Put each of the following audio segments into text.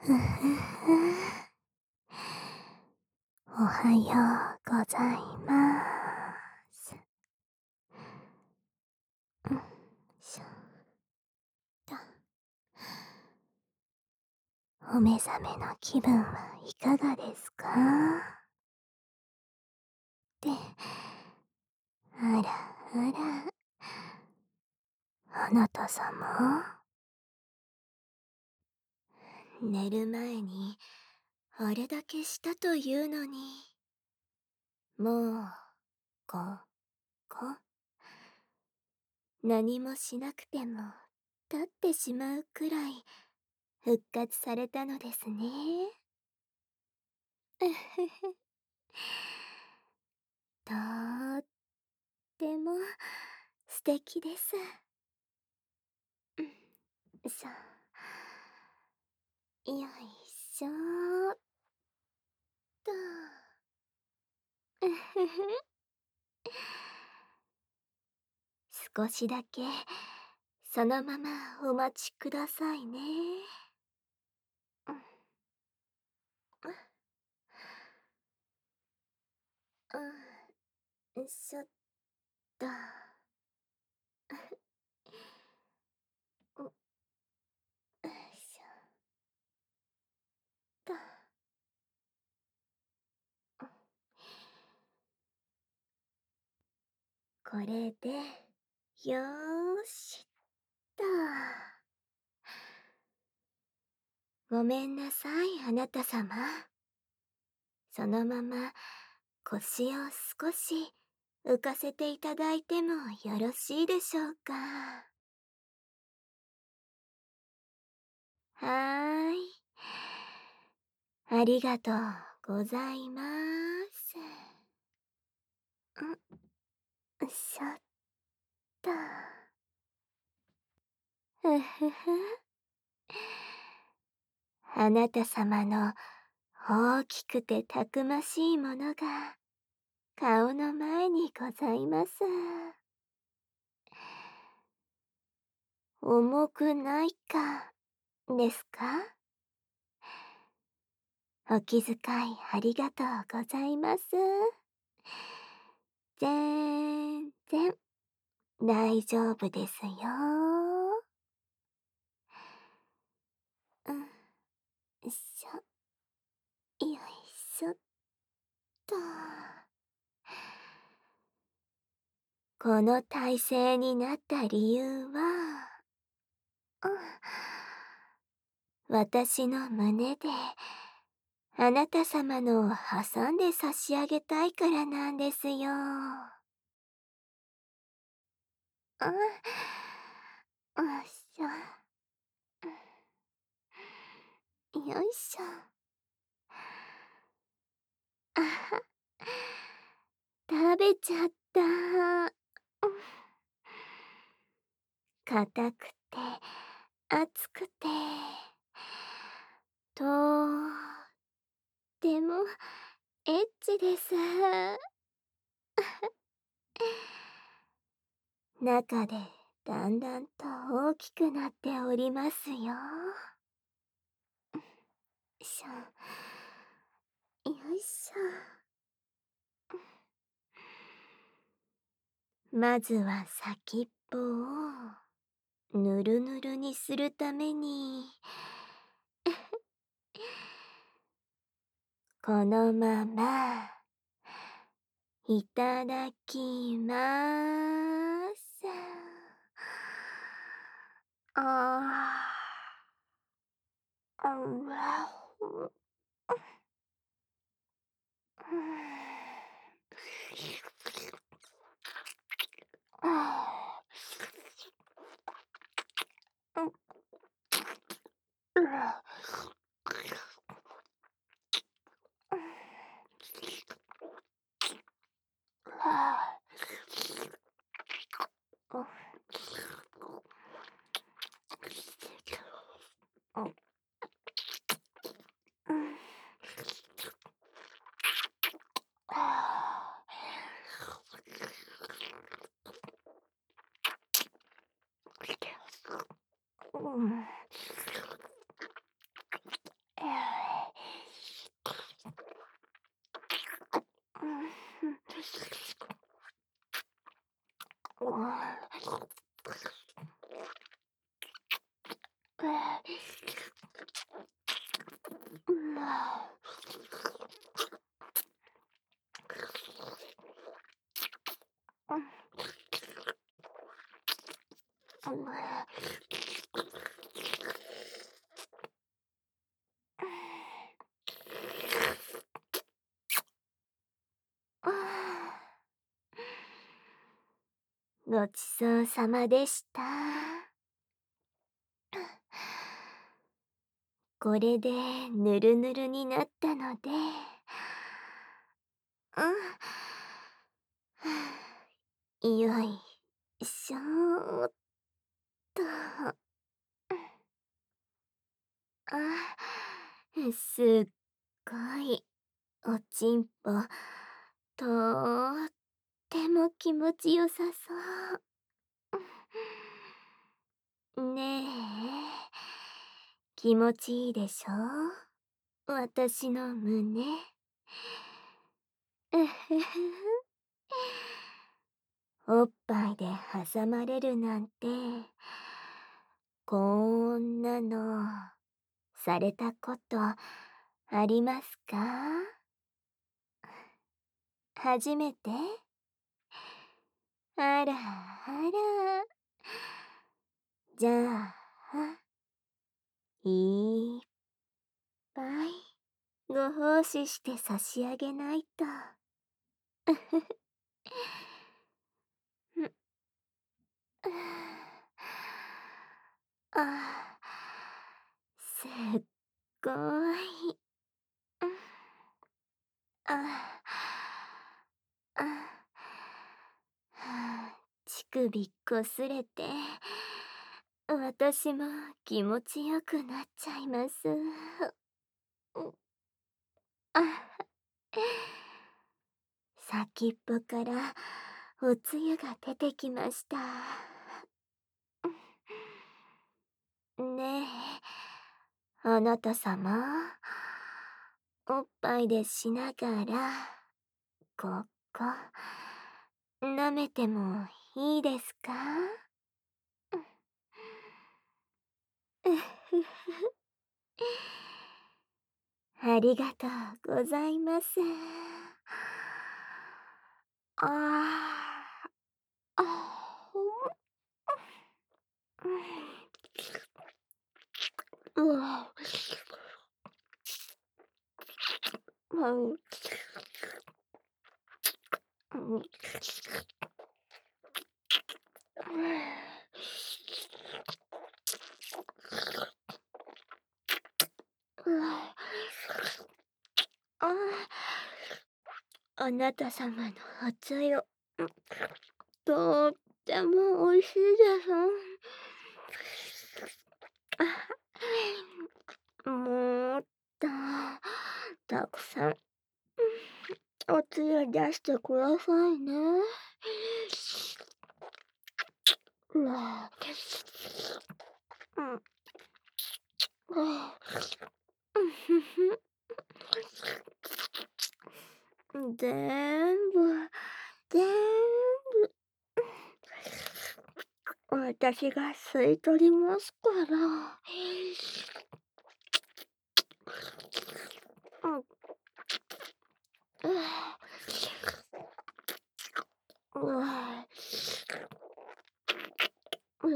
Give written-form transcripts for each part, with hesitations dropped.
ふふふ。おはようございます。うん、しょと。お目覚めの気分はいかがですか？で、あらあら、あなた様？寝る前にあれだけしたというのに、もう、こ、何もしなくても立ってしまうくらい復活されたのですね。うふふ。とっても素敵です。うん、よいしょっと。うふふ。少しだけそのままお待ちくださいね。うん。しょっと。よいしょっと。これで、よーしっと。ごめんなさい、あなた様。そのまま腰を少し浮かせていただいてもよろしいでしょうか？はーい。ありがとうございます。しょっと。ふふふ。あなた様の大きくてたくましいものが顔の前にございます。重くないかですか？お気遣いありがとうございます。全然大丈夫ですよ。うん、しょ、よいしょっと。この体勢になった理由は、うん、私の胸であなた様のを挟んで差し上げたいからなんですよ。うん、よいしょ。よいしょ。あは、食べちゃった。硬くて、熱くて、とってもエッチです。中でだんだんと大きくなっておりますよ。しょ、よいしょ。まずは先っぽをぬるぬるにするために、このままいただきまーす。ああ、うわ、 ごちそうさまでした。これでぬるぬるになったので、よいしょっと。すっごいおちんぽ、とっても気持ちよさそう。ねえ、気持ちいいでしょ、私の胸。うふふ。おっぱいで挟まれるなんて、こんなのされたことありますか？初めて？あらあら。じゃあ、いっぱいご奉仕して差し上げないと。あ、すっごい。あ、乳首こすれて、私も気持ちよくなっちゃいます。あ、先っぽからおつゆが出てきました。ねえ、あなた様、おっぱいでしながら、ここ、舐めてもいいですか？うふふ。ありがとうございます。ああ、うわ、うん、うん、あなた様のおつゆ、とってもおいしいです。もっと、たくさん、おつゆ出してくださいね。うん。全部、全部、私が吸い取りますから。うん。うん。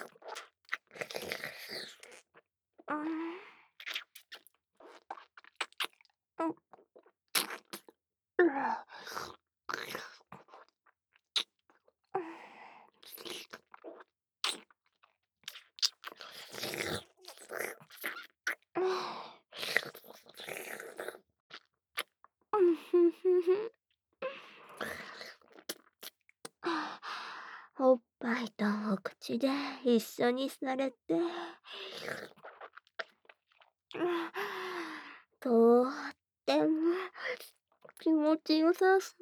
おっぱいとお口で一緒にされて、とっても気持ちよさそう。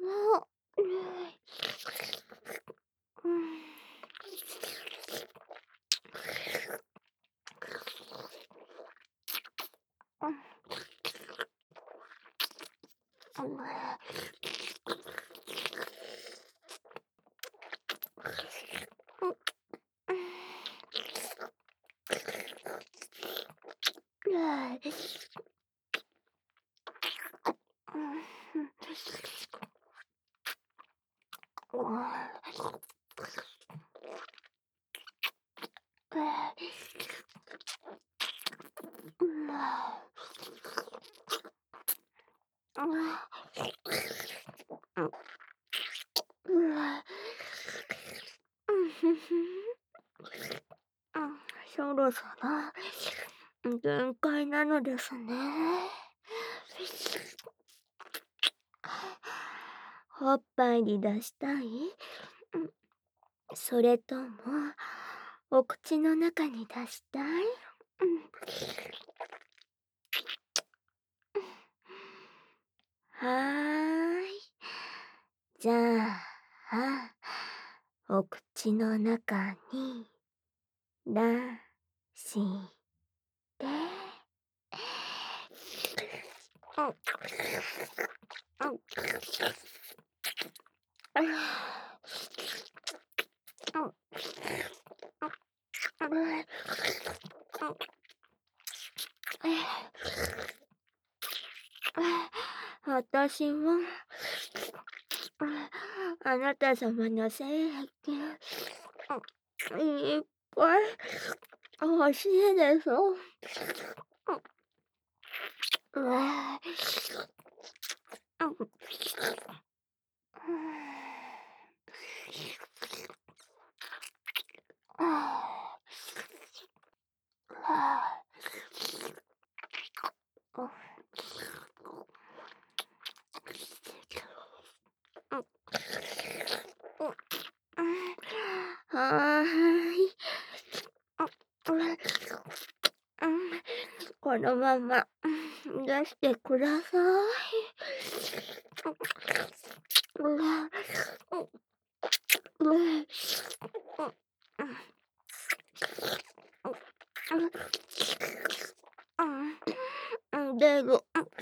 そろそろ限界なのですね。おっぱいに出したい？それとも、お口の中に出したい？はーい。じゃあ、お口の中に出して。私は、あなた様の精液、いっぱい欲しいです。はーい。このまま出してください。出る。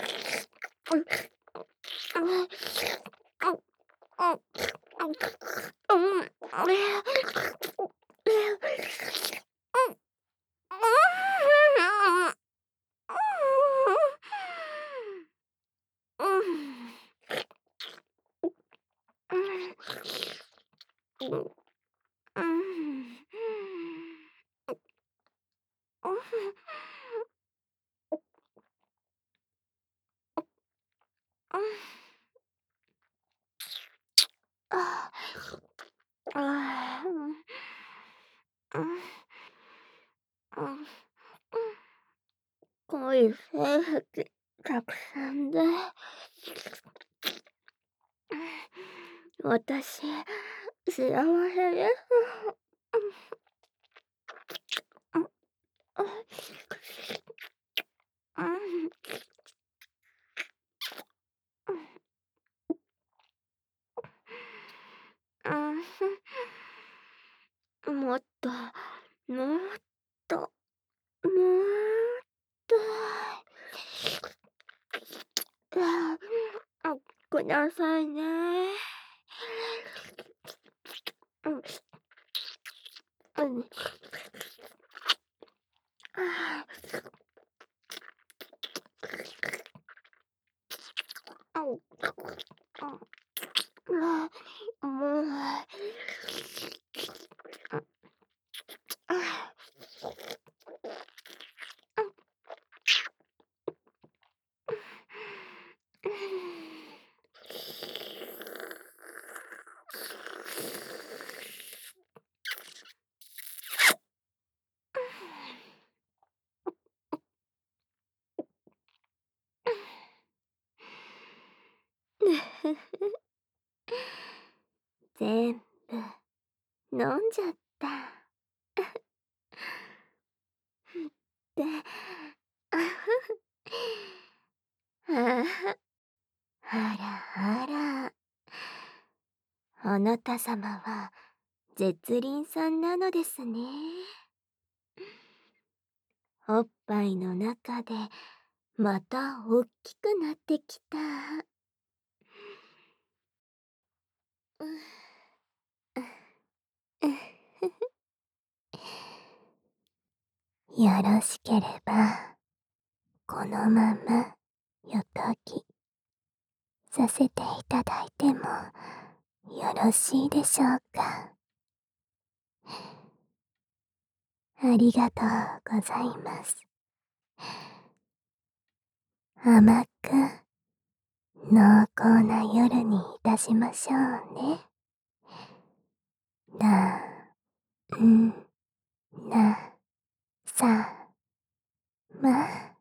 濃い性癖たくさんで、私、幸せです。もっと、もっと、もっと、くださいね。もう、全部飲んじゃった。で、ああら。あなた様は絶倫さんなのですね。おっぱいの中でまたおっきくなってきた。よろしければこのままよとぎさせていただいてもよろしいでしょうか。ありがとうございます。甘く濃厚な夜にいたしましょうね。な、ん、な、さ、ま。